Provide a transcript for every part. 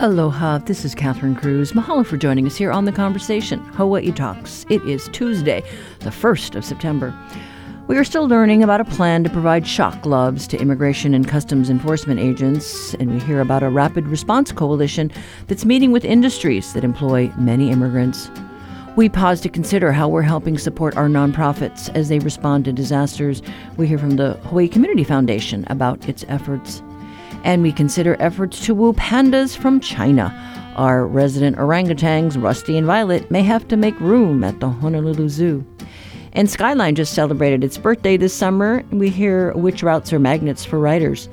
Aloha, this is Catherine Cruz. Mahalo for joining us here on The Conversation, Hawaii Talks. It is Tuesday, the 1st of September. We are still learning about a plan to provide shock gloves to immigration and customs enforcement agents, and we hear about a rapid response coalition that's meeting with industries that employ many immigrants. We pause to consider how we're helping support our nonprofits as they respond to disasters. We hear from the Hawaii Community Foundation about its efforts. And we consider efforts to woo pandas from China. Our resident orangutans, Rusty and Violet, may have to make room at the Honolulu Zoo. And Skyline just celebrated its birthday this summer. We hear which routes are magnets for riders.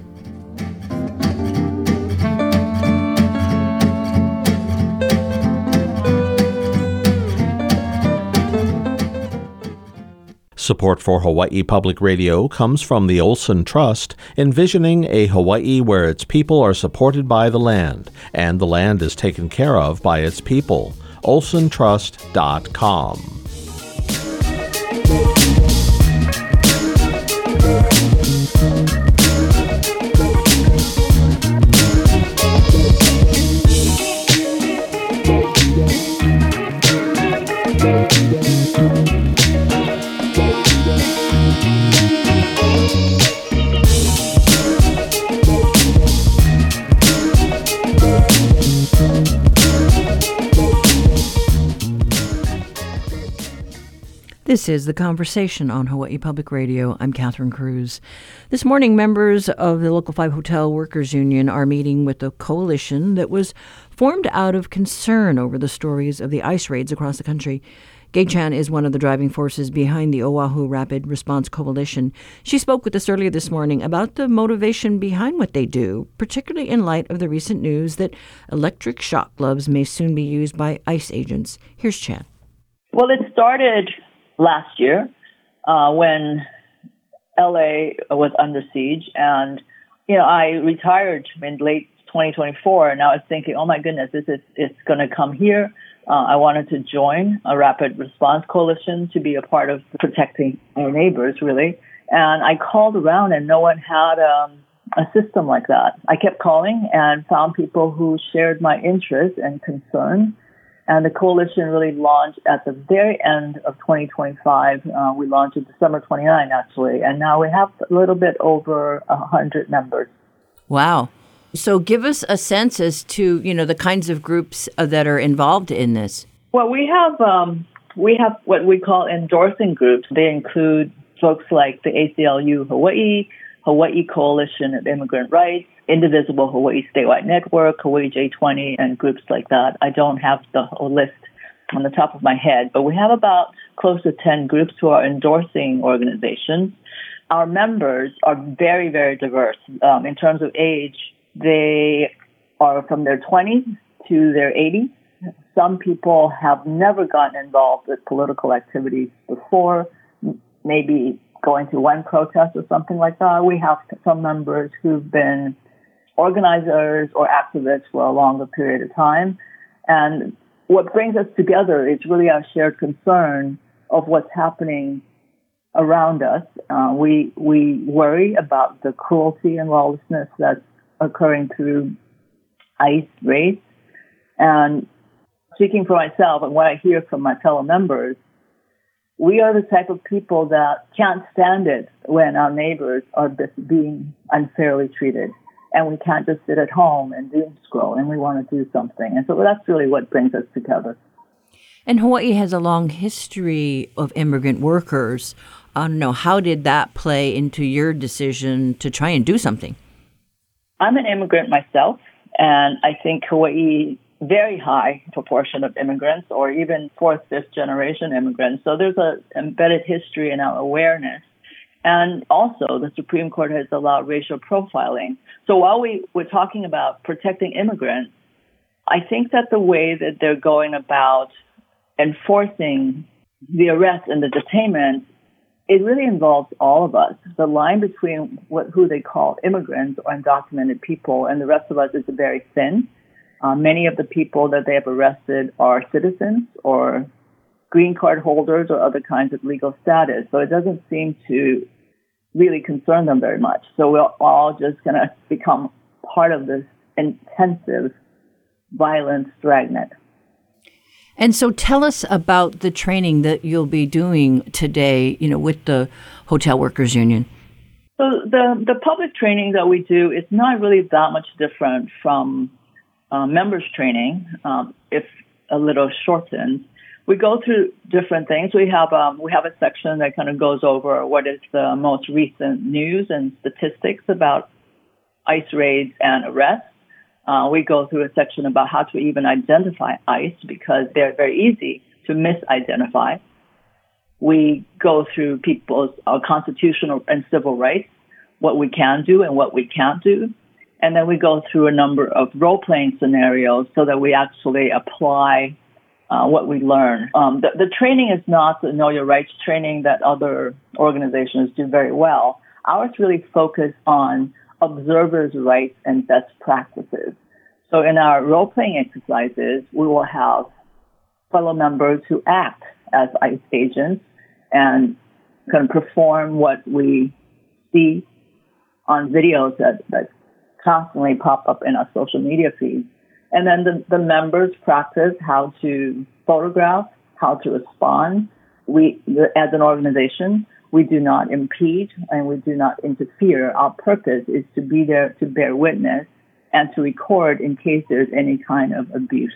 Support for Hawaii Public Radio comes from the Olson Trust, envisioning a Hawaii where its people are supported by the land, and the land is taken care of by its people. olsontrust.com. This is The Conversation on Hawaii Public Radio. I'm Catherine Cruz. This morning, members of the Local 5 Hotel Workers Union are meeting with a coalition that was formed out of concern over the stories of the ICE raids across the country. Gay Chan is one of the driving forces behind the Oahu Rapid Response Coalition. She spoke with us earlier this morning about the motivation behind what they do, particularly in light of the recent news that electric shock gloves may soon be used by ICE agents. Here's Chan. Well, it started last year when LA was under siege, and I retired in late 2024, and I was thinking, oh my goodness, it's going to come here. I wanted to join a rapid response coalition to be a part of protecting our neighbors, really. And I called around, and no one had a system like that. I kept calling and found people who shared my interest and concern. And the coalition really launched at the very end of 2025. We launched in December 29, actually. And now we have a little bit over 100 members. Wow. So give us a sense as to, the kinds of groups that are involved in this. Well, we have what we call endorsing groups. They include folks like the ACLU Hawaii, Hawaii Coalition of Immigrant Rights, Indivisible Hawaii Statewide Network, Hawaii J20, and groups like that. I don't have the whole list on the top of my head, but we have about close to 10 groups who are endorsing organizations. Our members are very, very diverse. In terms of age, they are from their 20s to their 80s. Some people have never gotten involved with political activities before, maybe going to one protest or something like that. We have some members who've been organizers or activists for a longer period of time. And what brings us together is really our shared concern of what's happening around us. We worry about the cruelty and lawlessness that's occurring through ICE raids. And speaking for myself and what I hear from my fellow members, we are the type of people that can't stand it when our neighbors are being unfairly treated. And we can't just sit at home and doom scroll, and we want to do something. And so that's really what brings us together. And Hawaii has a long history of immigrant workers. I don't know, how did that play into your decision to try and do something? I'm an immigrant myself, and I think Hawaii, very high proportion of immigrants, or even fourth, fifth generation immigrants. So there's an embedded history in our awareness. And also, the Supreme Court has allowed racial profiling. So while we're talking about protecting immigrants, I think that the way that they're going about enforcing the arrest and the detainment, it really involves all of us. The line between who they call immigrants or undocumented people and the rest of us is very thin. Many of the people that they have arrested are citizens or green card holders or other kinds of legal status. So it doesn't seem to really concern them very much. So we're all just going to become part of this intensive violence dragnet. And so tell us about the training that you'll be doing today, with the Hotel Workers Union. So the public training that we do is not really that much different from members training, if a little shortened. We go through different things. We have a section that kind of goes over what is the most recent news and statistics about ICE raids and arrests. We go through a section about how to even identify ICE because they're very easy to misidentify. We go through people's constitutional and civil rights, what we can do and what we can't do. And then we go through a number of role-playing scenarios so that we actually apply what we learn. The training is not the Know Your Rights training that other organizations do very well. Ours really focus on observers' rights and best practices. So in our role-playing exercises, we will have fellow members who act as ICE agents and can perform what we see on videos that constantly pop up in our social media feeds. And then the members practice how to photograph, how to respond. We, as an organization, we do not impede and we do not interfere. Our purpose is to be there to bear witness and to record in case there's any kind of abuse.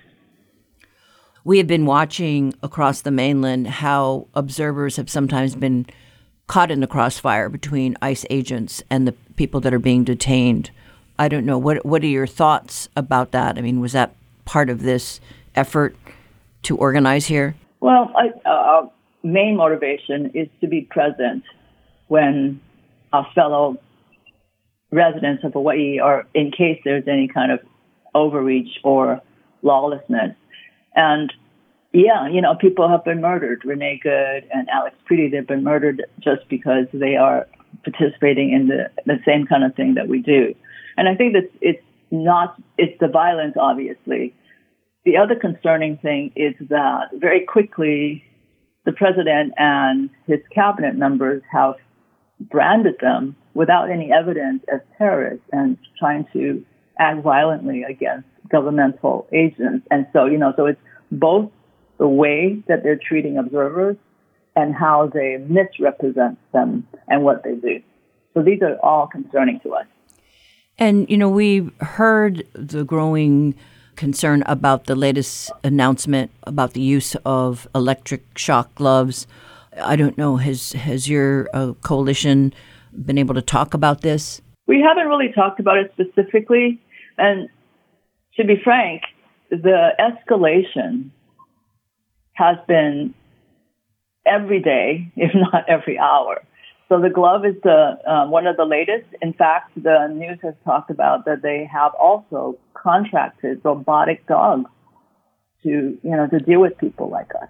We have been watching across the mainland how observers have sometimes been caught in the crossfire between ICE agents and the people that are being detained. I don't know. What are your thoughts about that? I mean, was that part of this effort to organize here? Well, our main motivation is to be present when our fellow residents of Hawaii are, in case there's any kind of overreach or lawlessness. And yeah, people have been murdered. Renee Good and Alex Preety, they've been murdered just because they are participating in the same kind of thing that we do. And I think that it's the violence, obviously. The other concerning thing is that very quickly the president and his cabinet members have branded them without any evidence as terrorists and trying to act violently against governmental agents. And so, so it's both the way that they're treating observers and how they misrepresent them and what they do. So these are all concerning to us. And, we've heard the growing concern about the latest announcement about the use of electric shock gloves. I don't know, has your coalition been able to talk about this? We haven't really talked about it specifically. And to be frank, the escalation has been every day, if not every hour. So the glove is one of the latest. In fact, the news has talked about that they have also contracted robotic dogs to deal with people like us.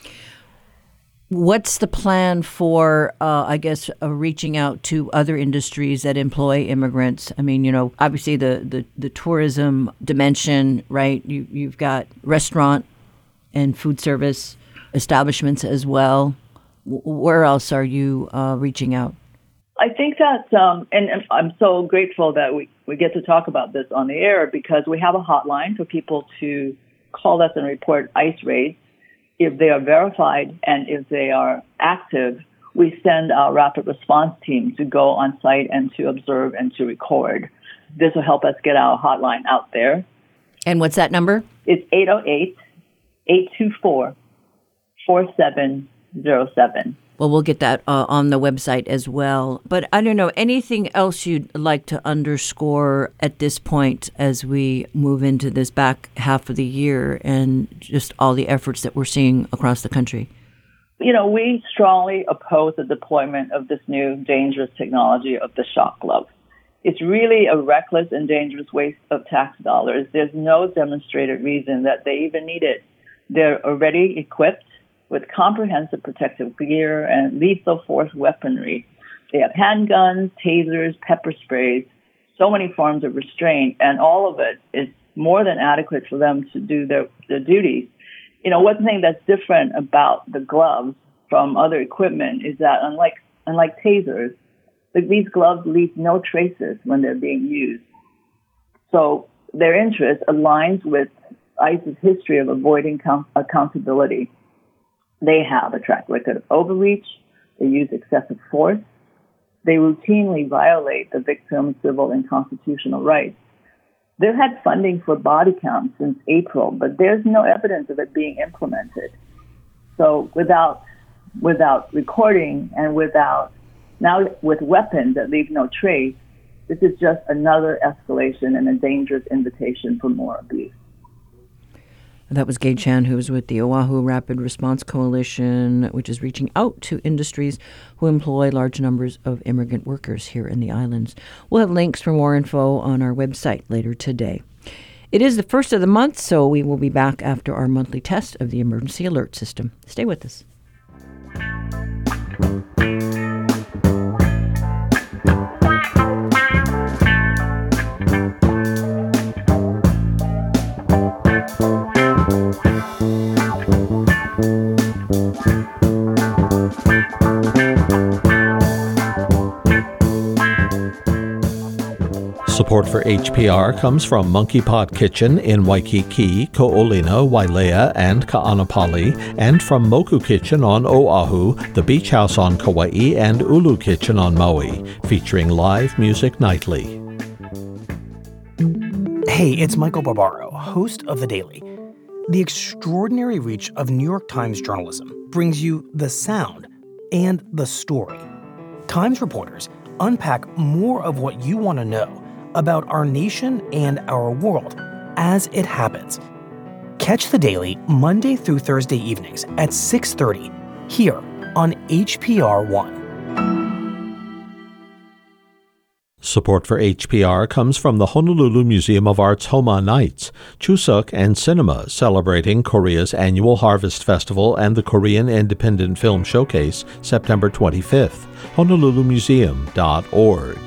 What's the plan for, reaching out to other industries that employ immigrants? I mean, obviously the tourism dimension, right? You've got restaurant and food service establishments as well. Where else are you reaching out? I think that, and I'm so grateful that we get to talk about this on the air because we have a hotline for people to call us and report ICE raids. If they are verified and if they are active, we send our rapid response team to go on site and to observe and to record. This will help us get our hotline out there. And what's that number? It's 808-824-4707. Well, we'll get that on the website as well. But I don't know, anything else you'd like to underscore at this point as we move into this back half of the year and just all the efforts that we're seeing across the country? We strongly oppose the deployment of this new dangerous technology of the shock glove. It's really a reckless and dangerous waste of tax dollars. There's no demonstrated reason that they even need it. They're already equipped with comprehensive protective gear and lethal force weaponry. They have handguns, tasers, pepper sprays, so many forms of restraint, and all of it is more than adequate for them to do their duties. One thing that's different about the gloves from other equipment is that unlike tasers, these gloves leave no traces when they're being used. So their interest aligns with ICE's history of avoiding accountability. They have a track record of overreach. They use excessive force. They routinely violate the victim's civil and constitutional rights. They've had funding for body cams since April, but there's no evidence of it being implemented. So without recording and now with weapons that leave no trace, this is just another escalation and a dangerous invitation for more abuse. That was Gay Chan, who was with the Oahu Rapid Response Coalition, which is reaching out to industries who employ large numbers of immigrant workers here in the islands. We'll have links for more info on our website later today. It is the first of the month, so we will be back after our monthly test of the emergency alert system. Stay with us. Support for HPR comes from Monkey Pot Kitchen in Waikiki, Ko'olina, Wailea, and Ka'anapali, and from Moku Kitchen on Oahu, the Beach House on Kauai, and Ulu Kitchen on Maui, featuring live music nightly. Hey, it's Michael Barbaro, host of The Daily. The extraordinary reach of New York Times journalism brings you the sound and the story. Times reporters unpack more of what you want to know about our nation and our world as it happens. Catch The Daily Monday through Thursday evenings at 6:30 here on HPR1. Support for HPR comes from the Honolulu Museum of Art's Homa Nights, Chuseok and Cinema, celebrating Korea's annual Harvest Festival and the Korean Independent Film Showcase, September 25th. HonoluluMuseum.org.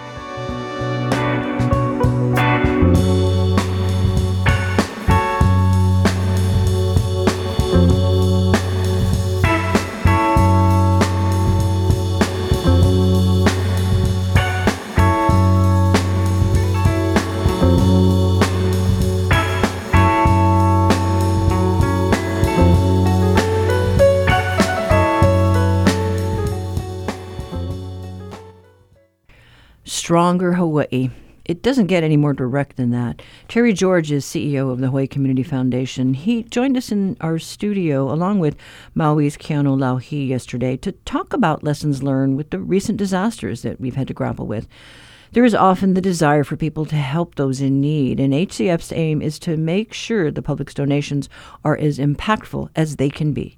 Stronger Hawaii. It doesn't get any more direct than that. Terry George is CEO of the Hawaii Community Foundation. He joined us in our studio along with Maui's Keanu Lauhi yesterday to talk about lessons learned with the recent disasters that we've had to grapple with. There is often the desire for people to help those in need, and HCF's aim is to make sure the public's donations are as impactful as they can be.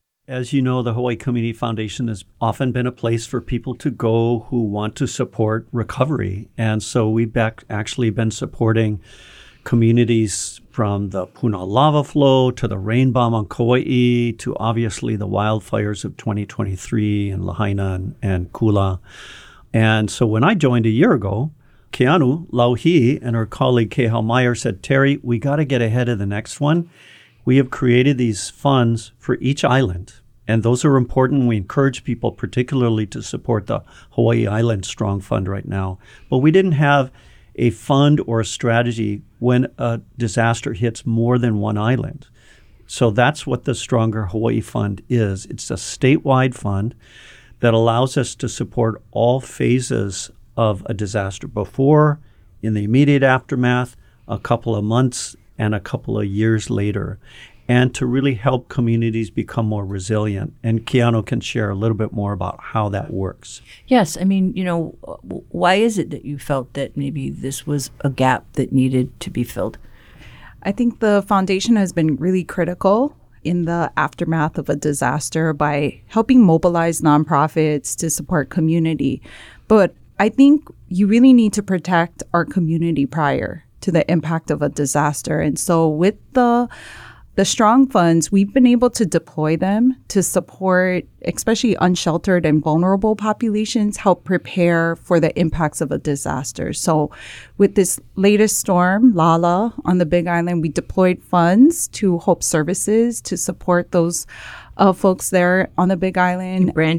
As you know, the Hawaii Community Foundation has often been a place for people to go who want to support recovery. And so we've actually been supporting communities from the Puna lava flow to the rain bomb on Kauai to obviously the wildfires of 2023 in Lahaina and Kula. And so when I joined a year ago, Keanu Lauhi and her colleague Kehal Meyer said, Terry, we got to get ahead of the next one. We have created these funds for each island, and those are important. We encourage people particularly to support the Hawaii Island Strong Fund right now. But we didn't have a fund or a strategy when a disaster hits more than one island. So that's what the Stronger Hawaii Fund is. It's a statewide fund that allows us to support all phases of a disaster before, in the immediate aftermath, a couple of months, and a couple of years later, and to really help communities become more resilient. And Keanu can share a little bit more about how that works. Yes. I mean, why is it that you felt that maybe this was a gap that needed to be filled? I think the foundation has been really critical in the aftermath of a disaster by helping mobilize nonprofits to support community. But I think you really need to protect our community prior to the impact of a disaster. And so with the strong funds, we've been able to deploy them to support especially unsheltered and vulnerable populations, help prepare for the impacts of a disaster. So with this latest storm, Lala, on the Big Island, we deployed funds to Hope Services to support those folks there on the Big Island. Brandy.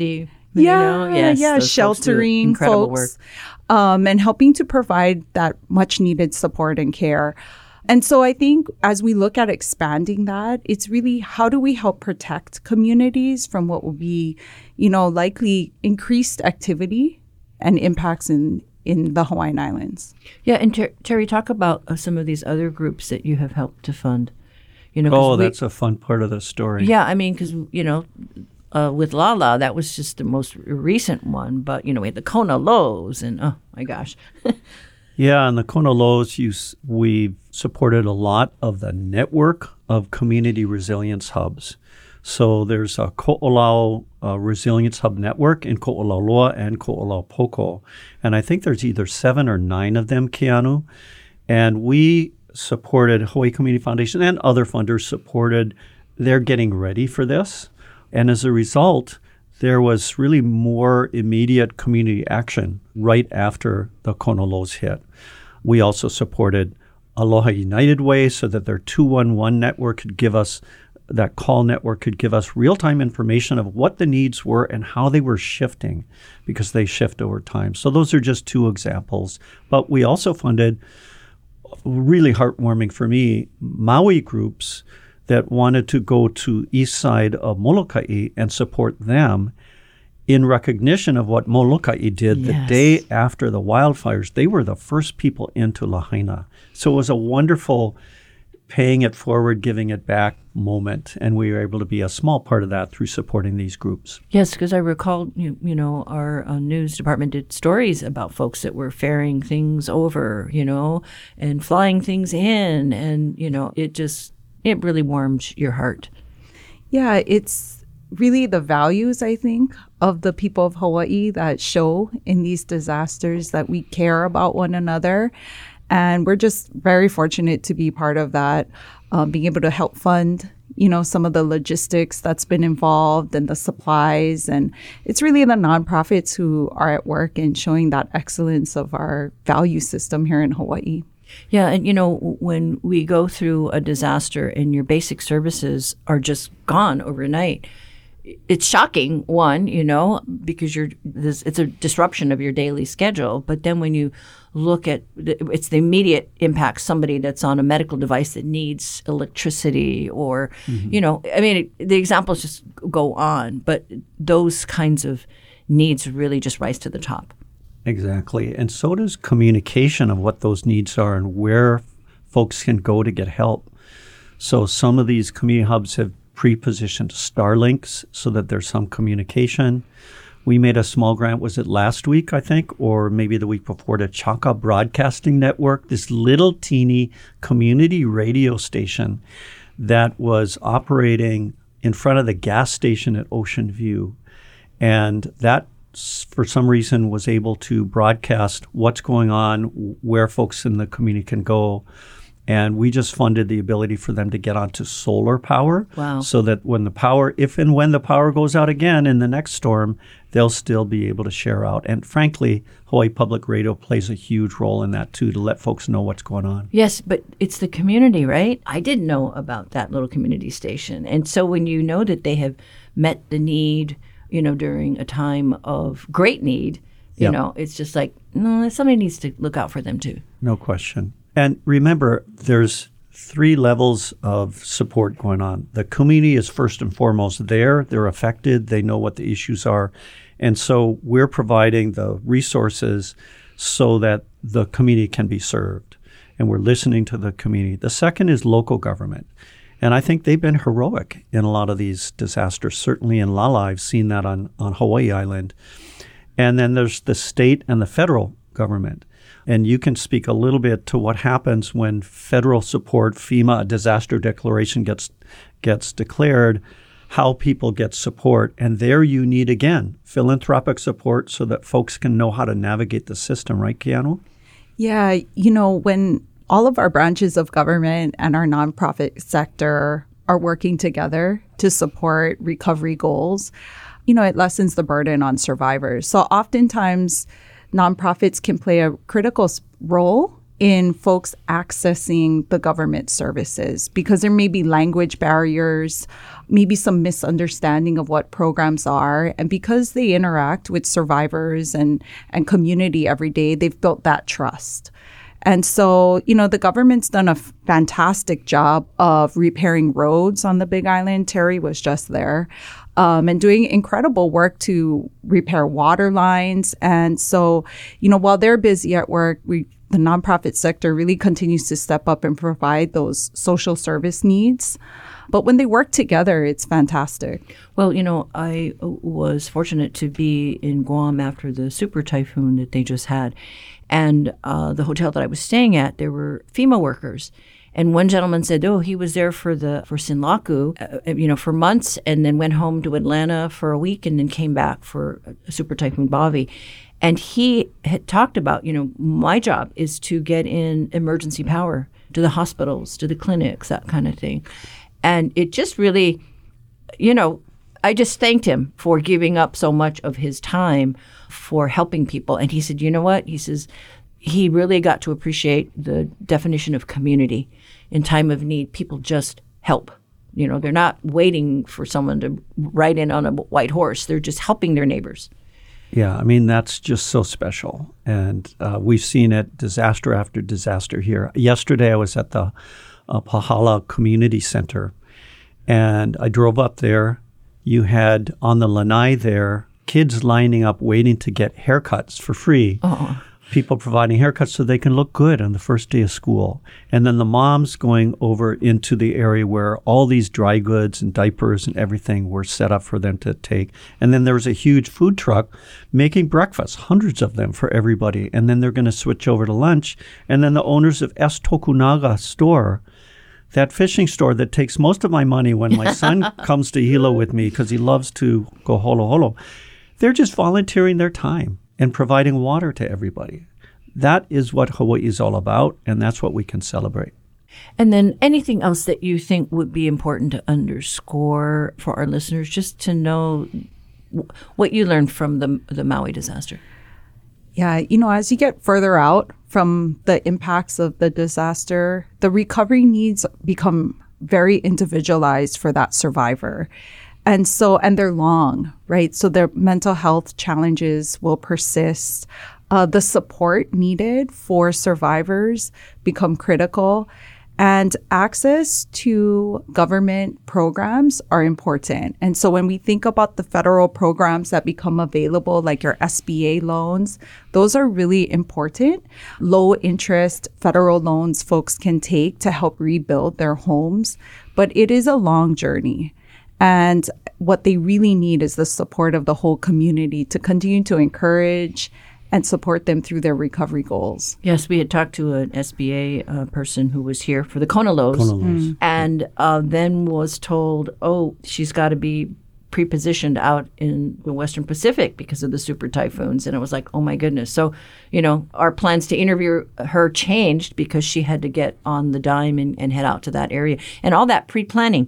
Yes, those folks do sheltering incredible folks, work. and helping to provide that much needed support and care. And so I think as we look at expanding that, it's really how do we help protect communities from what will be, likely increased activity and impacts in the Hawaiian Islands. Yeah, and Terry, talk about some of these other groups that you have helped to fund. That's a fun part of the story. Yeah, I mean, because, with Lala, that was just the most recent one. But, we had the Kona Lows and, oh, my gosh. Yeah, and the Kona Lows, we've supported a lot of the network of community resilience hubs. So there's a Ko'olau Resilience Hub Network in Ko'olauloa and Ko'olaupoko. And I think there's either 7 or 9 of them, Keanu. And we supported Hawaii Community Foundation and other funders supported their getting ready for this. And as a result, there was really more immediate community action right after the Kona Lows hit. We also supported Aloha United Way so that their 211 network could give us, that call network could give us real-time information of what the needs were and how they were shifting, because they shift over time. So those are just 2 examples. But we also funded, really heartwarming for me, Maui groups that wanted to go to east side of Molokai and support them in recognition of what Molokai did the day after the wildfires. They were the first people into Lahaina. So it was a wonderful paying it forward, giving it back moment, and we were able to be a small part of that through supporting these groups. Yes, because I recall, our news department did stories about folks that were ferrying things over, and flying things in, and, it really warms your heart. Yeah, it's really the values, I think, of the people of Hawaii that show in these disasters that we care about one another. And we're just very fortunate to be part of that, being able to help fund, some of the logistics that's been involved and the supplies. And it's really the nonprofits who are at work in showing that excellence of our value system here in Hawaii. Yeah, and when we go through a disaster and your basic services are just gone overnight, it's shocking, one, because it's a disruption of your daily schedule. But then when you look at it's the immediate impact, somebody that's on a medical device that needs electricity or, the examples just go on. But those kinds of needs really just rise to the top. Exactly. And so does communication of what those needs are and where folks can go to get help. So some of these community hubs have pre-positioned Starlinks so that there's some communication. We made a small grant, was it last week, I think, or maybe the week before, to Chaka Broadcasting Network, this little teeny community radio station that was operating in front of the gas station at Ocean View. And that, for some reason, was able to broadcast what's going on, where folks in the community can go. And we just funded the ability for them to get onto solar power. Wow. So that when if and when the power goes out again in the next storm, they'll still be able to share out. And frankly, Hawaii Public Radio plays a huge role in that too, to let folks know what's going on. Yes, but it's the community, right? I didn't know about that little community station. And so when you know that they have met the need, during a time of great need, it's just like, no, somebody needs to look out for them too. No question. And remember, there's 3 levels of support going on. The community is first and foremost there. They're affected. They know what the issues are. And so we're providing the resources so that the community can be served. And we're listening to the community. The second is local government. And I think they've been heroic in a lot of these disasters. Certainly in Lala, I've seen that on Hawaii Island. And then there's the state and the federal government. And you can speak a little bit to what happens when federal support, FEMA, a disaster declaration gets declared, how people get support. And there you need, again, philanthropic support so that folks can know how to navigate the system, right, Keanu? Yeah, when all of our branches of government and our nonprofit sector are working together to support recovery goals, it lessens the burden on survivors. So oftentimes, nonprofits can play a critical role in folks accessing the government services because there may be language barriers, maybe some misunderstanding of what programs are. And because they interact with survivors and community every day, they've built that trust. And so, the government's done a fantastic job of repairing roads on the Big Island. Terry was just there. And doing incredible work to repair water lines. And so, while they're busy at work, the nonprofit sector really continues to step up and provide those social service needs. But when they work together, it's fantastic. Well, I was fortunate to be in Guam after the super typhoon that they just had. And the hotel that I was staying at, there were FEMA workers. And one gentleman said, he was there for Sinlaku, for months, and then went home to Atlanta for a week and then came back for Super Typhoon Bobby. And he had talked about, my job is to get in emergency power to the hospitals, to the clinics, that kind of thing. And it just really, I just thanked him for giving up so much of his time for helping people. And he said, you know what? He says, he really got to appreciate the definition of community. In time of need, people just help. They're not waiting for someone to ride in on a white horse. They're just helping their neighbors. Yeah, I mean, that's just so special. And we've seen it disaster after disaster here. Yesterday, I was at the Pahala Community Center, and I drove up there. You had on the lanai there kids lining up waiting to get haircuts for free. Oh. People providing haircuts so they can look good on the first day of school. And then the moms going over into the area where all these dry goods and diapers and everything were set up for them to take. And then there was a huge food truck making breakfast, hundreds of them for everybody. And then they're going to switch over to lunch. And then the owners of S. Tokunaga store, that fishing store that takes most of my money when my son comes to Hilo with me because he loves to go holo holo, they're just volunteering their time and providing water to everybody. That is what Hawaii is all about, and that's what we can celebrate. And then anything else that you think would be important to underscore for our listeners, just to know what you learned from the Maui disaster? Yeah, as you get further out from the impacts of the disaster, the recovery needs become very individualized for that survivor. And they're long, right? So their mental health challenges will persist. The support needed for survivors become critical. And access to government programs are important. And so when we think about the federal programs that become available, like your SBA loans, those are really important. Low interest federal loans folks can take to help rebuild their homes. But it is a long journey. And what they really need is the support of the whole community to continue to encourage and support them through their recovery goals. Yes, we had talked to an SBA person who was here for the Kona Lows. And then was told, she's got to be pre-positioned out in the Western Pacific because of the super typhoons. And it was like, oh my goodness. So, our plans to interview her changed because she had to get on the dime and head out to that area. And all that pre-planning,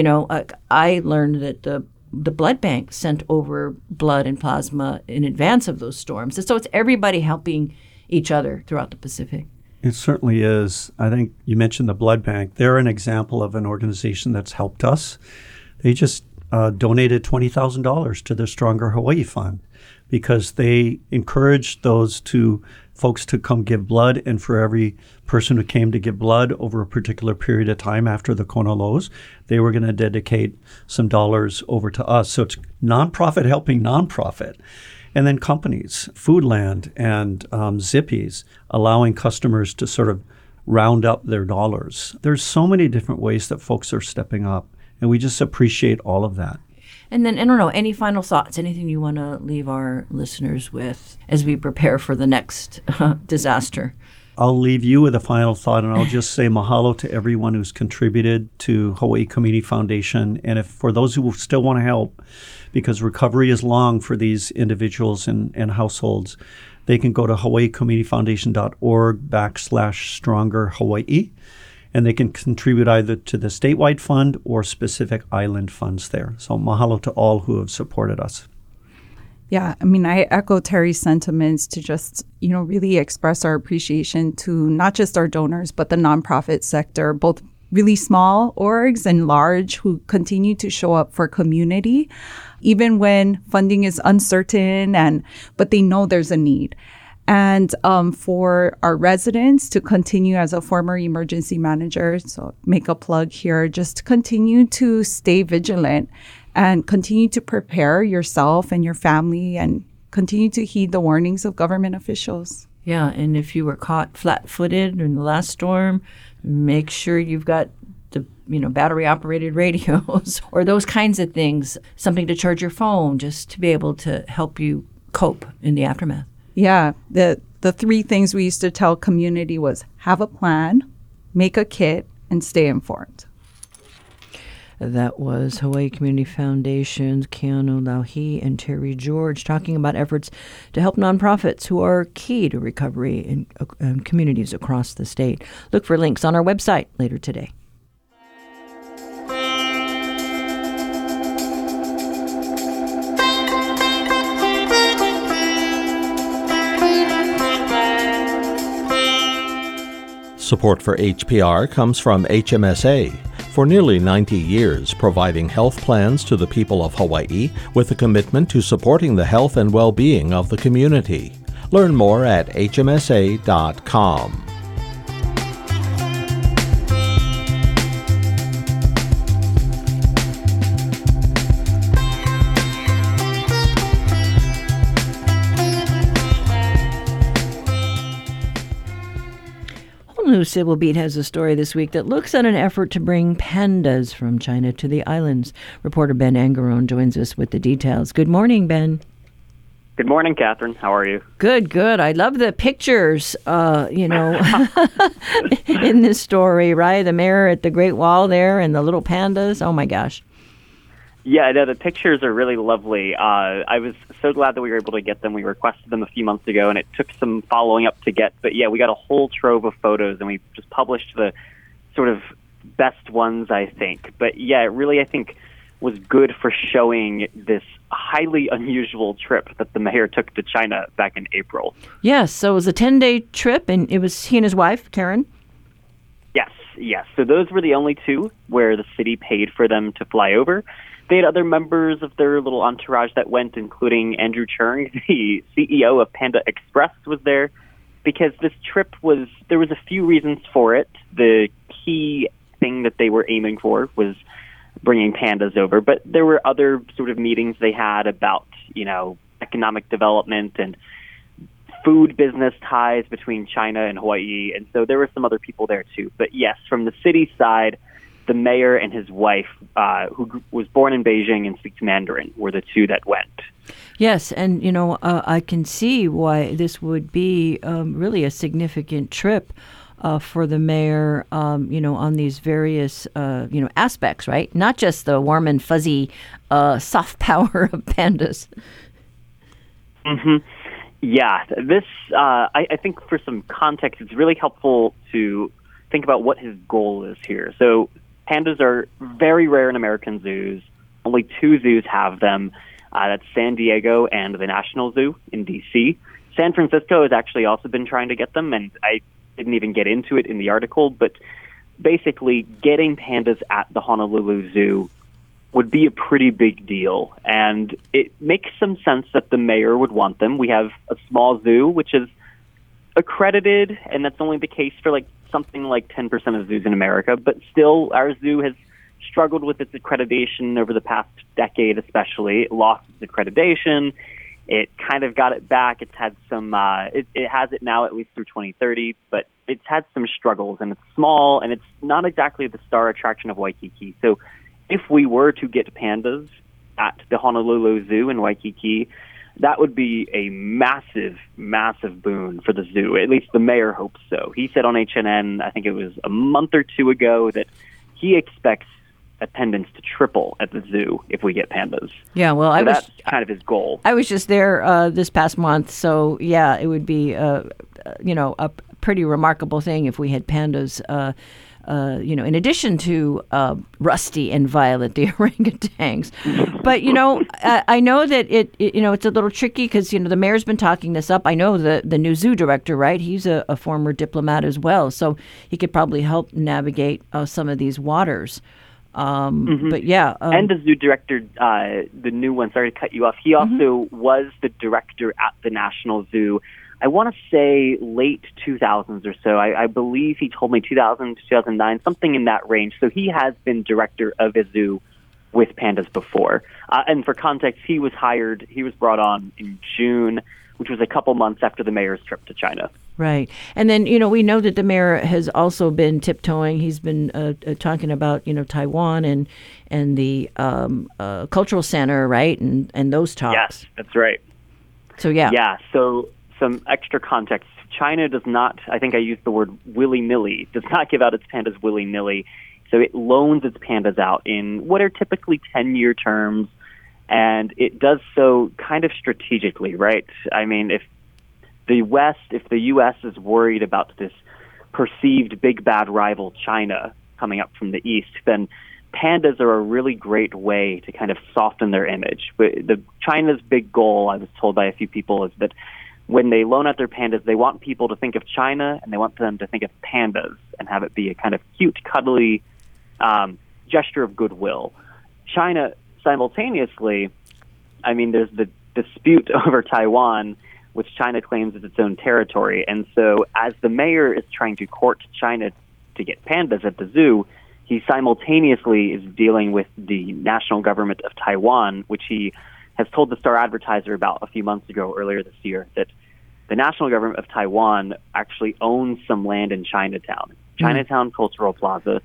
I learned that the blood bank sent over blood and plasma in advance of those storms. And so it's everybody helping each other throughout the Pacific. It certainly is. I think you mentioned the blood bank. They're an example of an organization that's helped us. They just donated $20,000 to the Stronger Hawaii Fund because they encouraged those folks to come give blood, and for every person who came to give blood over a particular period of time after the Kona Lows, they were going to dedicate some dollars over to us. So it's nonprofit helping nonprofit. And then companies, Foodland and Zippy's, allowing customers to sort of round up their dollars. There's so many different ways that folks are stepping up, and we just appreciate all of that. And then, I don't know, any final thoughts, anything you want to leave our listeners with as we prepare for the next disaster? I'll leave you with a final thought, and I'll just say mahalo to everyone who's contributed to Hawaii Community Foundation. And for those who still want to help, because recovery is long for these individuals and households, they can go to hawaiicommunityfoundation.org/StrongerHawaii. And they can contribute either to the statewide fund or specific island funds there. So mahalo to all who have supported us. Yeah, I mean, I echo Terry's sentiments to just, really express our appreciation to not just our donors, but the nonprofit sector, both really small orgs and large, who continue to show up for community, even when funding is uncertain, but they know there's a need. And for our residents to continue, as a former emergency manager, so make a plug here, just continue to stay vigilant and continue to prepare yourself and your family and continue to heed the warnings of government officials. Yeah, and if you were caught flat-footed in the last storm, make sure you've got the battery-operated radios or those kinds of things, something to charge your phone just to be able to help you cope in the aftermath. Yeah, the three things we used to tell community was have a plan, make a kit, and stay informed. That was Hawaii Community Foundation's Keanu Lauhi and Terry George talking about efforts to help nonprofits who are key to recovery in communities across the state. Look for links on our website later today. Support for HPR comes from HMSA. For nearly 90 years, providing health plans to the people of Hawaii with a commitment to supporting the health and well-being of the community. Learn more at hmsa.com. Honolulu Civil Beat has a story this week that looks at an effort to bring pandas from China to the islands. Reporter Ben Angarone joins us with the details. Good morning, Ben. Good morning, Catherine. How are you? Good. I love the pictures, in this story, right? The mayor at the Great Wall there and the little pandas. Oh, my gosh. Yeah, no, the pictures are really lovely. I was so glad that we were able to get them. We requested them a few months ago, and it took some following up to get. But, yeah, we got a whole trove of photos, and we just published the sort of best ones, I think. But, yeah, it really, I think, was good for showing this highly unusual trip that the mayor took to China back in April. Yes, so it was a 10-day trip, and it was he and his wife, Karen? Yes. So those were the only two where the city paid for them to fly over. They had other members of their little entourage that went, including Andrew Chung, the CEO of Panda Express, was there, because this trip there was a few reasons for it. The key thing that they were aiming for was bringing pandas over, but there were other sort of meetings they had about, economic development and food business ties between China and Hawaii, and so there were some other people there too. But yes, from the city side, the mayor and his wife, who was born in Beijing and speaks Mandarin, were the two that went. Yes, and, I can see why this would be really a significant trip for the mayor, on these various, aspects, right? Not just the warm and fuzzy soft power of pandas. Mm-hmm. Yeah, this, I think for some context, it's really helpful to think about what his goal is here. So pandas are very rare in American zoos. Only two zoos have them. That's San Diego and the National Zoo in D.C. San Francisco has actually also been trying to get them, and I didn't even get into it in the article, but basically getting pandas at the Honolulu Zoo would be a pretty big deal, and it makes some sense that the mayor would want them. We have a small zoo, which is accredited, and that's only the case for something like 10% of zoos in America, but still our zoo has struggled with its accreditation over the past decade especially. It lost its accreditation. It kind of got it back. It's had some, it has it now at least through 2030, but it's had some struggles, and it's small, and it's not exactly the star attraction of Waikiki. So if we were to get pandas at the Honolulu Zoo in Waikiki, that would be a massive, massive boon for the zoo. At least the mayor hopes so. He said on HNN, I think it was a month or two ago, that he expects attendance to triple at the zoo if we get pandas. Yeah, well, so that's kind of his goal. I was just there this past month, so yeah, it would be a pretty remarkable thing if we had pandas in addition to Rusty and Violet, the orangutans. But, I know that it's a little tricky because, the mayor's been talking this up. I know the new zoo director, right? He's a former diplomat as well. So he could probably help navigate some of these waters. But yeah. And the zoo director, the new one, sorry to cut you off, he also was the director at the National Zoo. I want to say late 2000s or so. I believe he told me 2000 to 2009, something in that range. So he has been director of a zoo with pandas before. And for context, he was brought on in June, which was a couple months after the mayor's trip to China. Right. And then, we know that the mayor has also been tiptoeing. He's been talking about, Taiwan and the cultural center, right? And those talks. Yes, that's right. So, yeah. Yeah, so some extra context. China does not, I think I used the word willy-nilly, does not give out its pandas willy-nilly. So it loans its pandas out in what are typically 10-year terms, and it does so kind of strategically, right? I mean, if the U.S. is worried about this perceived big bad rival China coming up from the east, then pandas are a really great way to kind of soften their image. China's big goal, I was told by a few people, is that when they loan out their pandas, they want people to think of China and they want them to think of pandas and have it be a kind of cute, cuddly gesture of goodwill. China, simultaneously, I mean, there's the dispute over Taiwan, which China claims is its own territory. And so as the mayor is trying to court China to get pandas at the zoo, he simultaneously is dealing with the national government of Taiwan, which he has told the Star Advertiser about a few months ago, earlier this year, that the national government of Taiwan actually owns some land in Chinatown, Chinatown Cultural Plaza.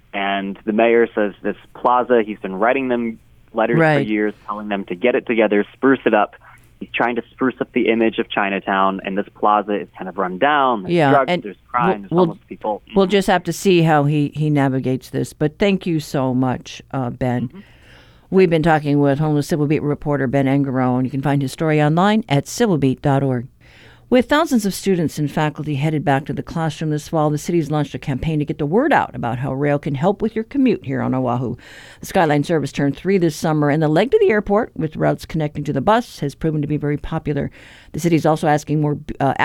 And the mayor says this plaza, he's been writing them letters for years, telling them to get it together, spruce it up. He's trying to spruce up the image of Chinatown, and this plaza is kind of run down. There's drugs, there's crime, there's homeless people. We'll just have to see how he navigates this. But thank you so much, Ben. Mm-hmm. We've been talking with homeless Civil Beat reporter Ben Angarone. You can find his story online at civilbeat.org. With thousands of students and faculty headed back to the classroom this fall, the city's launched a campaign to get the word out about how rail can help with your commute here on Oahu. The Skyline service turned 3 this summer, and the leg to the airport, with routes connecting to the bus, has proven to be very popular. The city is also adding more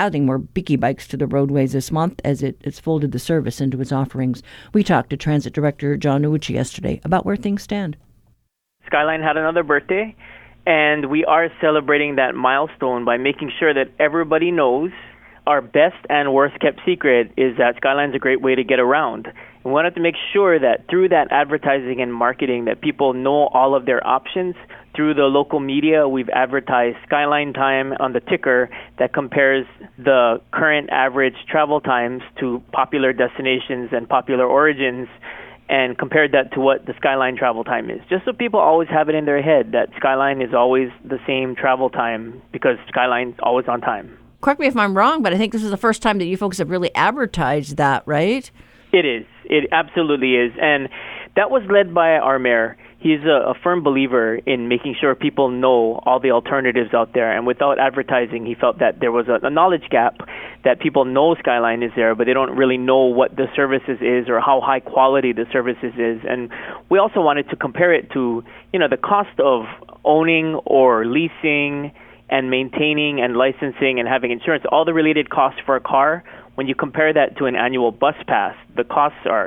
Biki bikes to the roadways this month as it's folded the service into its offerings. We talked to Transit Director John Nuuchi yesterday about where things stand. Skyline had another birthday, and we are celebrating that milestone by making sure that everybody knows our best and worst kept secret is that Skyline's a great way to get around. We wanted to make sure that through that advertising and marketing that people know all of their options. Through the local media, we've advertised Skyline time on the ticker that compares the current average travel times to popular destinations and popular origins, and compared that to what the Skyline travel time is, just so people always have it in their head that Skyline is always the same travel time because Skyline's always on time. Correct me if I'm wrong, but I think this is the first time that you folks have really advertised that, right? It is. It absolutely is. And that was led by our mayor. He's a firm believer in making sure people know all the alternatives out there. And without advertising, he felt that there was a knowledge gap, that people know Skyline is there, but they don't really know what the services is or how high quality the services is. And we also wanted to compare it to, the cost of owning or leasing and maintaining and licensing and having insurance, all the related costs for a car. When you compare that to an annual bus pass, the costs are,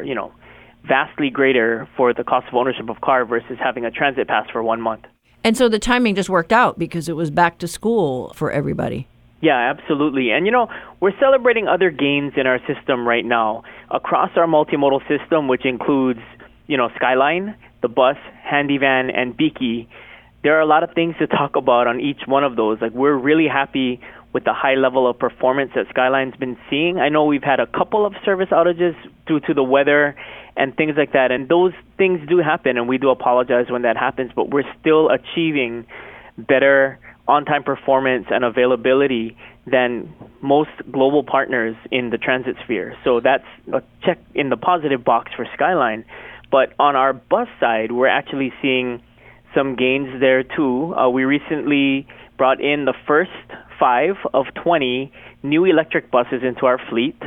vastly greater for the cost of ownership of car versus having a transit pass for 1 month. And so the timing just worked out because it was back to school for everybody. Yeah, absolutely. And, we're celebrating other gains in our system right now. Across our multimodal system, which includes, Skyline, the bus, Handyvan, and Biki, there are a lot of things to talk about on each one of those. Like, we're really happy with the high level of performance that Skyline's been seeing. I know we've had a couple of service outages due to the weather and things like that, and those things do happen, and we do apologize when that happens, but we're still achieving better on-time performance and availability than most global partners in the transit sphere. So that's a check in the positive box for Skyline. But on our bus side, we're actually seeing some gains there too. We recently brought in the first 5 of 20 new electric buses into our fleet.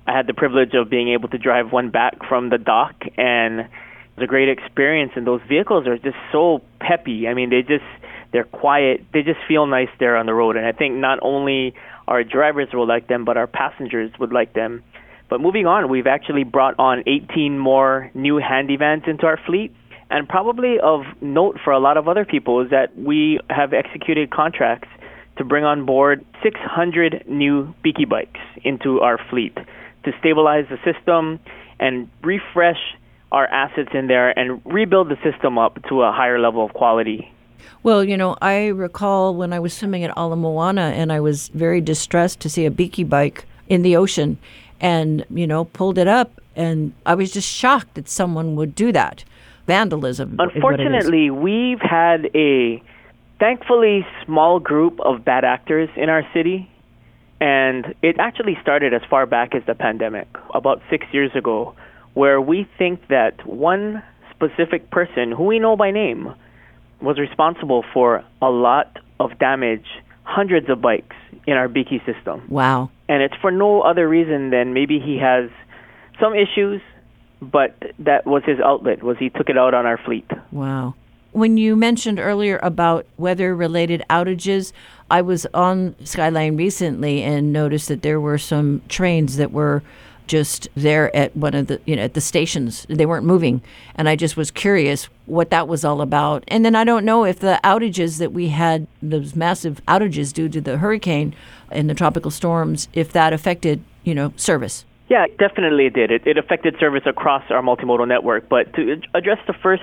I had the privilege of being able to drive one back from the dock, and it was a great experience. And those vehicles are just so peppy. I mean, they're quiet. They just feel nice there on the road. And I think not only our drivers will like them, but our passengers would like them. But moving on, we've actually brought on 18 more new handy vans into our fleet. And probably of note for a lot of other people is that we have executed contracts to bring on board 600 new Beaky bikes into our fleet to stabilize the system and refresh our assets in there and rebuild the system up to a higher level of quality. Well, I recall when I was swimming at Ala Moana, and I was very distressed to see a Beaky bike in the ocean and, pulled it up. And I was just shocked that someone would do that. Vandalism. Unfortunately, we've had a thankfully small group of bad actors in our city. And it actually started as far back as the pandemic, about 6 years ago, where we think that one specific person, who we know by name, was responsible for a lot of damage, hundreds of bikes in our Beaky system. Wow. And it's for no other reason than maybe he has some issues, but that was his outlet, was he took it out on our fleet. Wow. When you mentioned earlier about weather-related outages, I was on Skyline recently and noticed that there were some trains that were just there at one of the, at the stations. They weren't moving. And I just was curious what that was all about. And then I don't know if the outages that we had, those massive outages due to the hurricane and the tropical storms, if that affected, service. Yeah, definitely it did. It affected service across our multimodal network. But to address the first,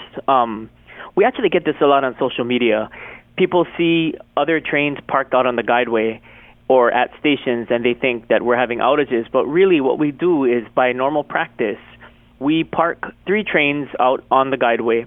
we actually get this a lot on social media. People see other trains parked out on the guideway or at stations, and they think that we're having outages. But really what we do is, by normal practice, we park 3 trains out on the guideway,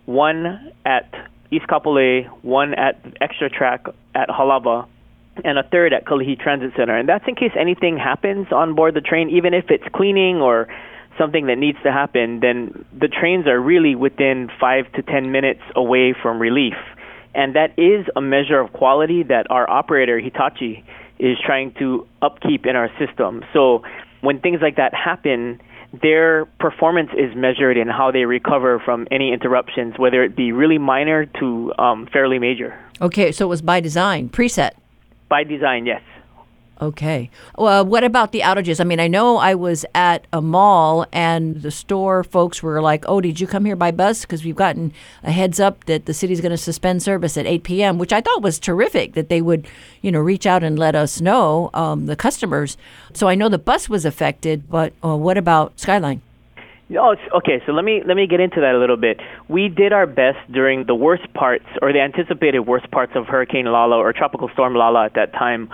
one at East Kapolei, one at Extra Track at Halaba, and a third at Kalihi Transit Center. And that's in case anything happens on board the train, even if it's cleaning or something that needs to happen, then the trains are really within 5 to 10 minutes away from relief. And that is a measure of quality that our operator, Hitachi, is trying to upkeep in our system. So when things like that happen, their performance is measured in how they recover from any interruptions, whether it be really minor to fairly major. Okay, so it was by design, preset. By design, yes. Okay. Well, what about the outages? I mean, I know I was at a mall and the store folks were like, oh, did you come here by bus? Because we've gotten a heads up that the city's going to suspend service at 8 p.m., which I thought was terrific that they would, reach out and let us know, the customers. So I know the bus was affected, but what about Skyline? Oh, okay. So let me get into that a little bit. We did our best during the worst parts, or the anticipated worst parts of Hurricane Lala or Tropical Storm Lala at that time,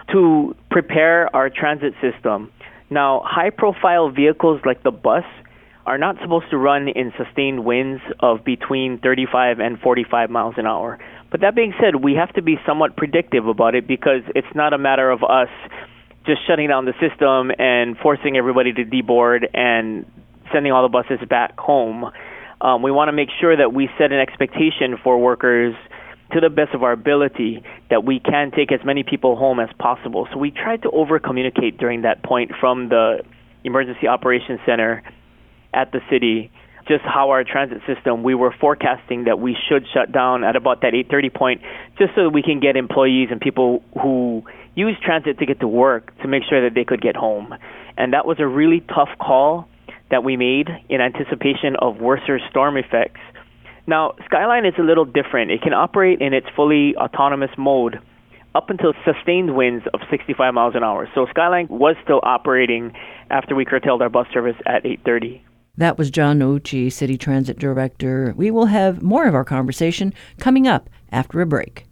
to prepare our transit system. Now, high-profile vehicles like the bus are not supposed to run in sustained winds of between 35 and 45 miles an hour. But that being said, we have to be somewhat predictive about it, because it's not a matter of us just shutting down the system and forcing everybody to deboard and sending all the buses back home. We want to make sure that we set an expectation for workers to the best of our ability that we can take as many people home as possible. So we tried to over-communicate during that point from the Emergency Operations Center at the city, just how our transit system, we were forecasting that we should shut down at about that 8:30 point, just so that we can get employees and people who use transit to get to work to make sure that they could get home. And that was a really tough call that we made in anticipation of worser storm effects. Now, Skyline is a little different. It can operate in its fully autonomous mode up until sustained winds of 65 miles an hour. So Skyline was still operating after we curtailed our bus service at 8:30. That was John Nouchi, City Transit Director. We will have more of our conversation coming up after a break.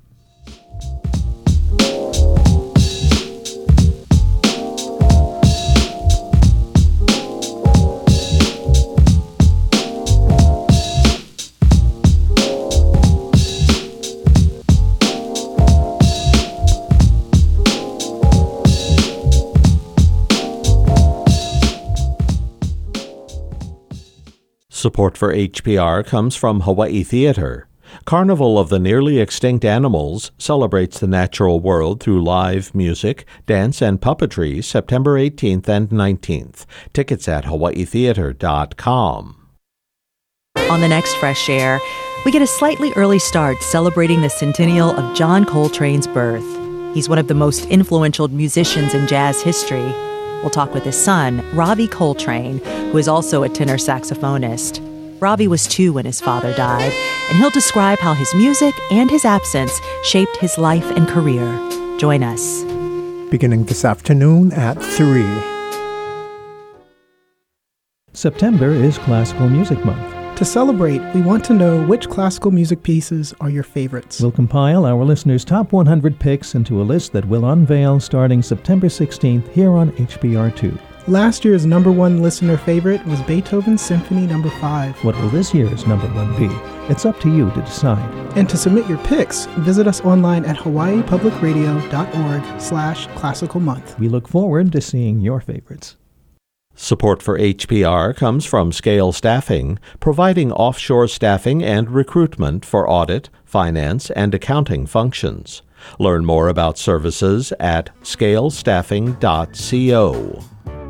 Support for HPR comes from Hawaii Theater. Carnival of the Nearly Extinct Animals celebrates the natural world through live music, dance, and puppetry September 18th and 19th. Tickets at hawaiitheater.com. On the next Fresh Air, we get a slightly early start celebrating the centennial of John Coltrane's birth. He's one of the most influential musicians in jazz history. We'll talk with his son, Ravi Coltrane, who is also a tenor saxophonist. Ravi was 2 when his father died, and he'll describe how his music and his absence shaped his life and career. Join us. Beginning this afternoon at 3. September is Classical Music Month. To celebrate, we want to know which classical music pieces are your favorites. We'll compile our listeners' top 100 picks into a list that we'll unveil starting September 16th here on HBR2. Last year's number 1 listener favorite was Beethoven's Symphony No. 5. What will this year's number 1 be? It's up to you to decide. And to submit your picks, visit us online at hawaiipublicradio.org/classicalmonth. We look forward to seeing your favorites. Support for HPR comes from Scale Staffing, providing offshore staffing and recruitment for audit, finance, and accounting functions. Learn more about services at scalestaffing.co.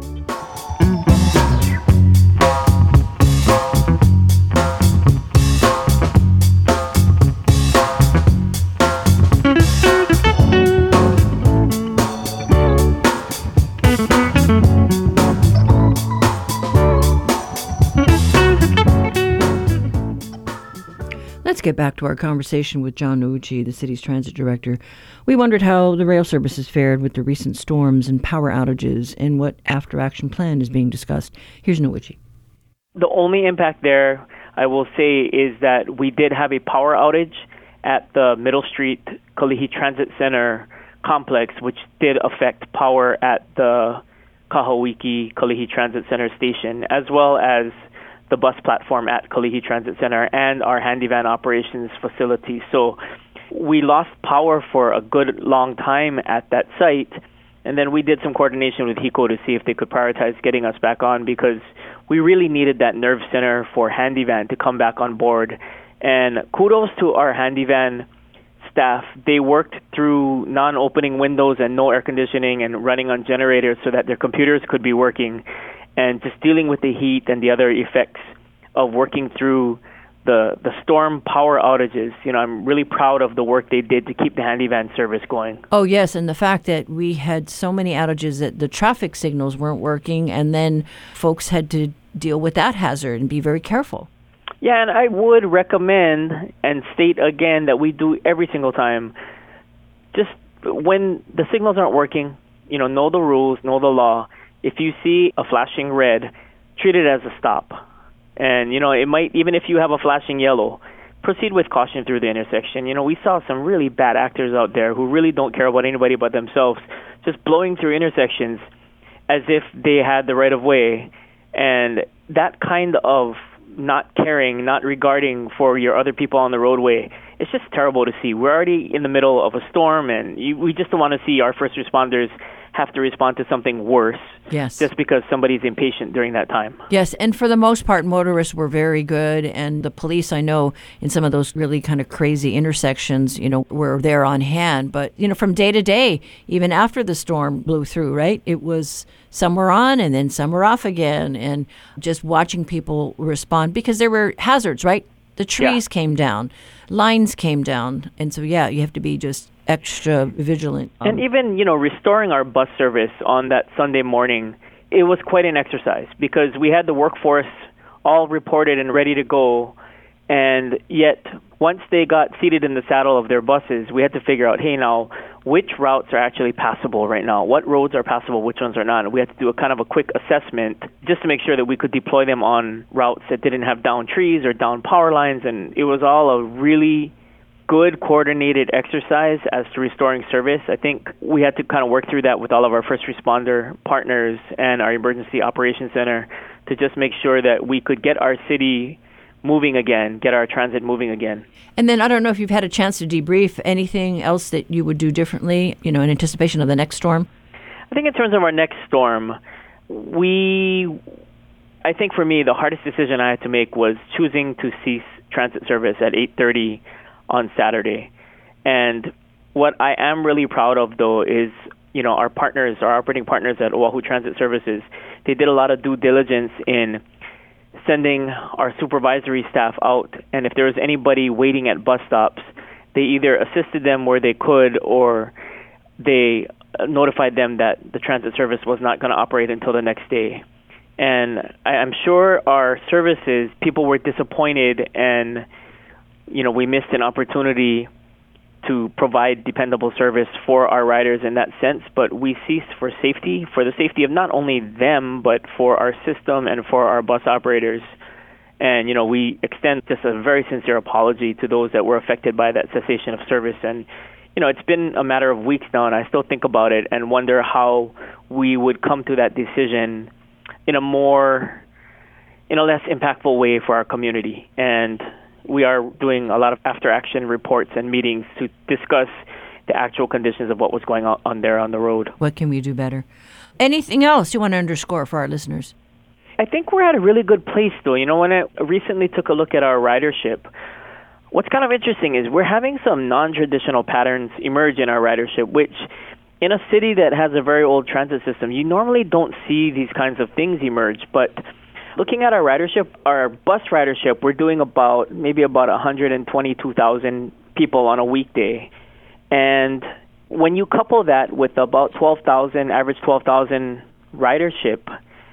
Let's get back to our conversation with John Nouchi, the city's transit director. We wondered how the rail services fared with the recent storms and power outages and what after-action plan is being discussed. Here's Nouchi. The only impact there, I will say, is that we did have a power outage at the Middle Street Kalihi Transit Center complex, which did affect power at the Kahawiki Kalihi Transit Center station, as well as the bus platform at Kalihi Transit Center and our handy van operations facility. So we lost power for a good long time at that site, and then we did some coordination with HECO to see if they could prioritize getting us back on, because we really needed that nerve center for handy van to come back on board. And kudos to our handy van staff. They worked through non-opening windows and no air conditioning and running on generators so that their computers could be working, and just dealing with the heat and the other effects of working through the storm power outages. You know, I'm really proud of the work they did to keep the handy van service going. Oh, yes, and the fact that we had so many outages that the traffic signals weren't working, and then folks had to deal with that hazard and be very careful. Yeah, and I would recommend and state again that we do every single time, just when the signals aren't working, you know the rules, know the law. If you see a flashing red, treat it as a stop. And, it might, even if you have a flashing yellow, proceed with caution through the intersection. We saw some really bad actors out there who really don't care about anybody but themselves, just blowing through intersections as if they had the right of way. And that kind of not caring, not regarding for your other people on the roadway, it's just terrible to see. We're already in the middle of a storm, and we just don't want to see our first responders have to respond to something worse. Yes. Just because somebody's impatient during that time. Yes, and for the most part, motorists were very good, and the police, I know, in some of those really kind of crazy intersections, were there on hand. But, from day to day, even after the storm blew through, right, it was some were on and then some were off again, and just watching people respond, because there were hazards, right? The trees came down, lines came down, and so, you have to be just extra vigilant. And even, restoring our bus service on that Sunday morning, it was quite an exercise, because we had the workforce all reported and ready to go, and yet once they got seated in the saddle of their buses, we had to figure out, hey, now, which routes are actually passable right now? What roads are passable, which ones are not? And we had to do a kind of a quick assessment just to make sure that we could deploy them on routes that didn't have down trees or down power lines, and it was all a really good coordinated exercise as to restoring service. I think we had to kind of work through that with all of our first responder partners and our emergency operations center to just make sure that we could get our city moving again, get our transit moving again. And then I don't know if you've had a chance to debrief anything else that you would do differently, in anticipation of the next storm. I think in terms of our next storm, I think for me, the hardest decision I had to make was choosing to cease transit service at 8:30 on Saturday. And what I am really proud of, though, is, our partners, our operating partners at Oahu Transit Services, they did a lot of due diligence in sending our supervisory staff out. And if there was anybody waiting at bus stops, they either assisted them where they could, or they notified them that the transit service was not going to operate until the next day. And I'm sure our services, people were disappointed, and, we missed an opportunity to provide dependable service for our riders in that sense, but we ceased for the safety of not only them, but for our system and for our bus operators. And, we extend just a very sincere apology to those that were affected by that cessation of service. And, it's been a matter of weeks now, and I still think about it and wonder how we would come to that decision in a less impactful way for our community. And we are doing a lot of after-action reports and meetings to discuss the actual conditions of what was going on there on the road. What can we do better? Anything else you want to underscore for our listeners? I think we're at a really good place, though. When I recently took a look at our ridership, what's kind of interesting is we're having some non-traditional patterns emerge in our ridership, which in a city that has a very old transit system, you normally don't see these kinds of things emerge. But looking at our ridership, our bus ridership, we're doing maybe about 122,000 people on a weekday. And when you couple that with about 12,000, average 12,000 ridership,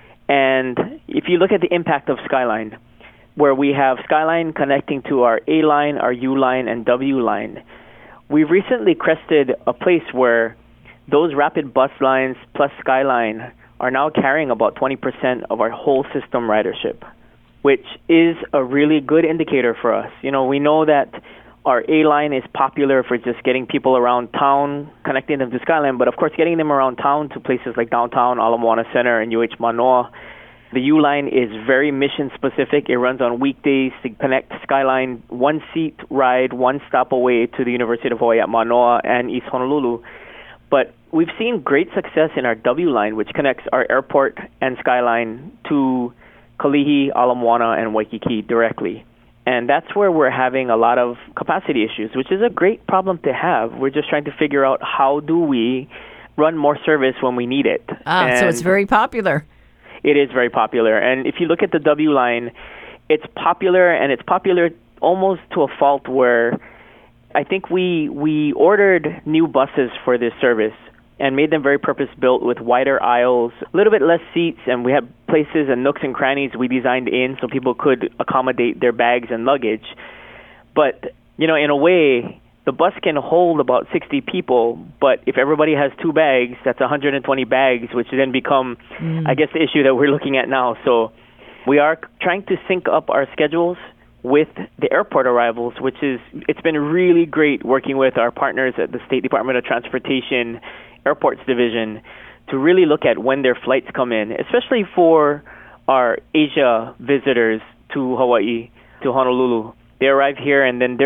and if you look at the impact of Skyline, where we have Skyline connecting to our A line, our U line, and W line, we've recently crested a place where those rapid bus lines plus Skyline are now carrying about 20% of our whole system ridership, which is a really good indicator for us. We know that our A line is popular for just getting people around town, connecting them to Skyline, but of course getting them around town to places like downtown, Ala Moana Center, and UH Manoa. The U line is very mission specific. It runs on weekdays to connect Skyline, one seat ride, one stop away to the University of Hawaii at Manoa and East Honolulu. But we've seen great success in our W line, which connects our airport and Skyline to Kalihi, Ala Moana, and Waikiki directly. And that's where we're having a lot of capacity issues, which is a great problem to have. We're just trying to figure out how do we run more service when we need it. So it's very popular. It is very popular. And if you look at the W line, it's popular, and it's popular almost to a fault where I think we ordered new buses for this service and made them very purpose-built with wider aisles, a little bit less seats, and we had places and nooks and crannies we designed in so people could accommodate their bags and luggage. But, in a way, the bus can hold about 60 people, but if everybody has 2 bags, that's 120 bags, which then become, I guess, the issue that we're looking at now. So we are trying to sync up our schedules with the airport arrivals, it's been really great working with our partners at the State Department of Transportation Airports Division to really look at when their flights come in, especially for our Asia visitors to Hawaii, to Honolulu. They arrive here, and then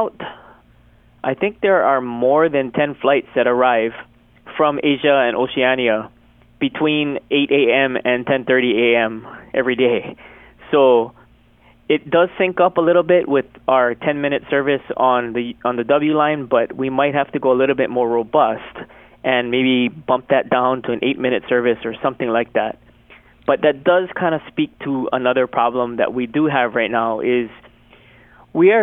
I think there are more than 10 flights that arrive from Asia and Oceania between 8 a.m. and 10:30 a.m. every day. So it does sync up a little bit with our 10-minute service on the W line, but we might have to go a little bit more robust and maybe bump that down to an 8-minute service or something like that. But that does kind of speak to another problem that we do have right now is we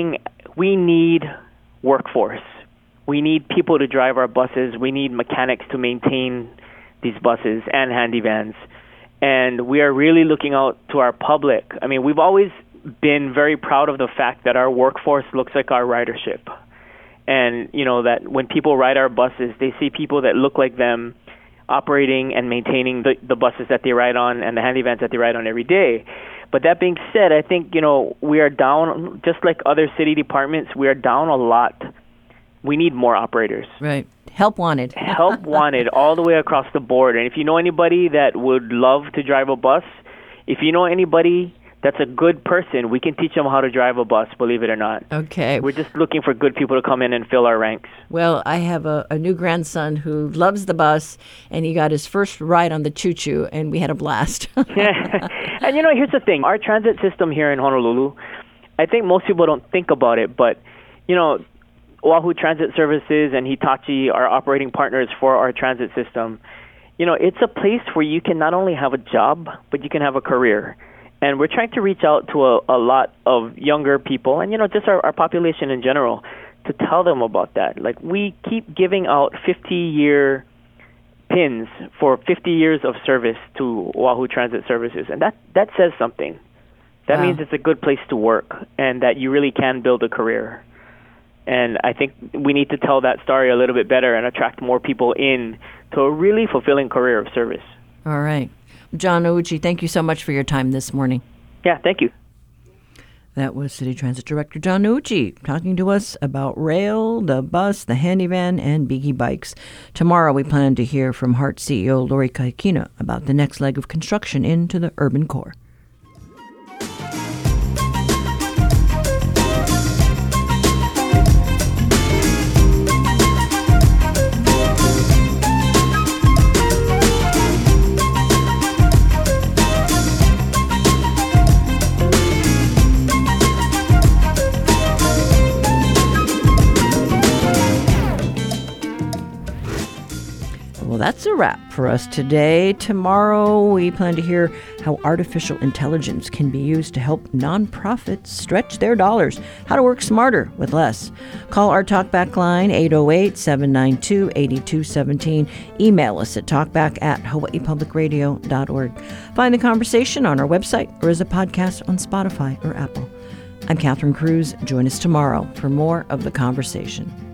need workforce. We need people to drive our buses. We need mechanics to maintain these buses and handy vans. And we are really looking out to our public. I mean, we've always been very proud of the fact that our workforce looks like our ridership. And, that when people ride our buses, they see people that look like them operating and maintaining the buses that they ride on and the handy vans that they ride on every day. But that being said, I think, we are down, just like other city departments, we are down a lot. We need more operators. Right. Help wanted. Help wanted all the way across the board. And if you know anybody that would love to drive a bus, if you know anybody that's a good person, we can teach them how to drive a bus, believe it or not. Okay. We're just looking for good people to come in and fill our ranks. Well, I have a new grandson who loves the bus, and he got his first ride on the choo-choo, and we had a blast. And, here's the thing. Our transit system here in Honolulu, I think most people don't think about it, but, Oahu Transit Services and Hitachi are operating partners for our transit system. It's a place where you can not only have a job, but you can have a career. And we're trying to reach out to a lot of younger people and, just our population in general to tell them about that. Like, we keep giving out 50-year pins for 50 years of service to Oahu Transit Services. And that says something. That means it's a good place to work and that you really can build a career. And I think we need to tell that story a little bit better and attract more people in to a really fulfilling career of service. All right. John Nouchi, thank you so much for your time this morning. Yeah, thank you. That was City Transit Director John Nouchi talking to us about rail, the bus, the handy van, and Biggie bikes. Tomorrow we plan to hear from HART CEO Lori Kaikina about the next leg of construction into the urban core. Well, that's a wrap for us today. Tomorrow, we plan to hear how artificial intelligence can be used to help nonprofits stretch their dollars, how to work smarter with less. Call our Talkback line, 808-792-8217. Email us at talkback@hawaiipublicradio.org. Find the conversation on our website or as a podcast on Spotify or Apple. I'm Catherine Cruz. Join us tomorrow for more of the conversation.